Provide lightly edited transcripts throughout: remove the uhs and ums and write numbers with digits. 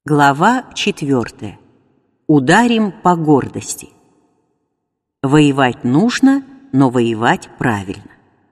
Глава 4. Ударим по гордости. Воевать нужно, но воевать правильно.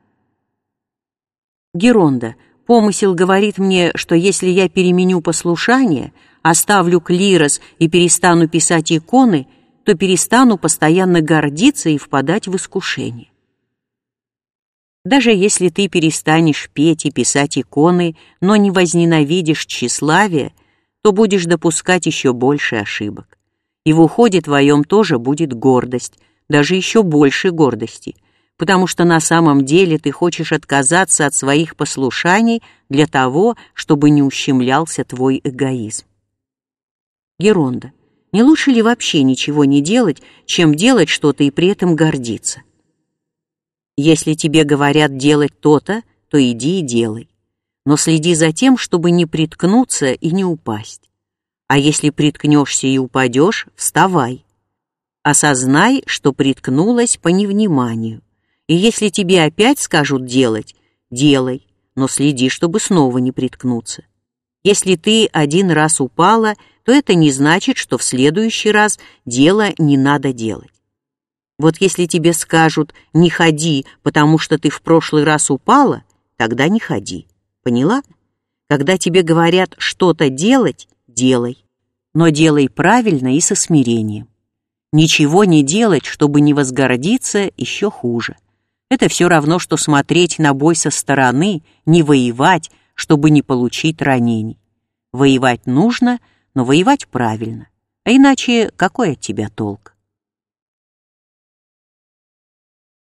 Геронда, помысел говорит мне, что если я переменю послушание, оставлю клирос и перестану писать иконы, то перестану постоянно гордиться и впадать в искушение. Даже если ты перестанешь петь и писать иконы, но не возненавидишь тщеславие, то будешь допускать еще больше ошибок. И в уходе твоем тоже будет гордость, даже еще больше гордости, потому что на самом деле ты хочешь отказаться от своих послушаний для того, чтобы не ущемлялся твой эгоизм. Геронда, не лучше ли вообще ничего не делать, чем делать что-то и при этом гордиться? Если тебе говорят делать то-то, то иди и делай. Но следи за тем, чтобы не приткнуться и не упасть. А если приткнешься и упадешь, вставай. Осознай, что приткнулась по невниманию. И если тебе опять скажут делать, делай, но следи, чтобы снова не приткнуться. Если ты один раз упала, то это не значит, что в следующий раз дело не надо делать. Вот если тебе скажут «не ходи, потому что ты в прошлый раз упала», тогда не ходи. Поняла? Когда тебе говорят что-то делать, делай. Но делай правильно и со смирением. Ничего не делать, чтобы не возгордиться, еще хуже. Это все равно, что смотреть на бой со стороны, не воевать, чтобы не получить ранений. Воевать нужно, но воевать правильно. А иначе какой от тебя толк?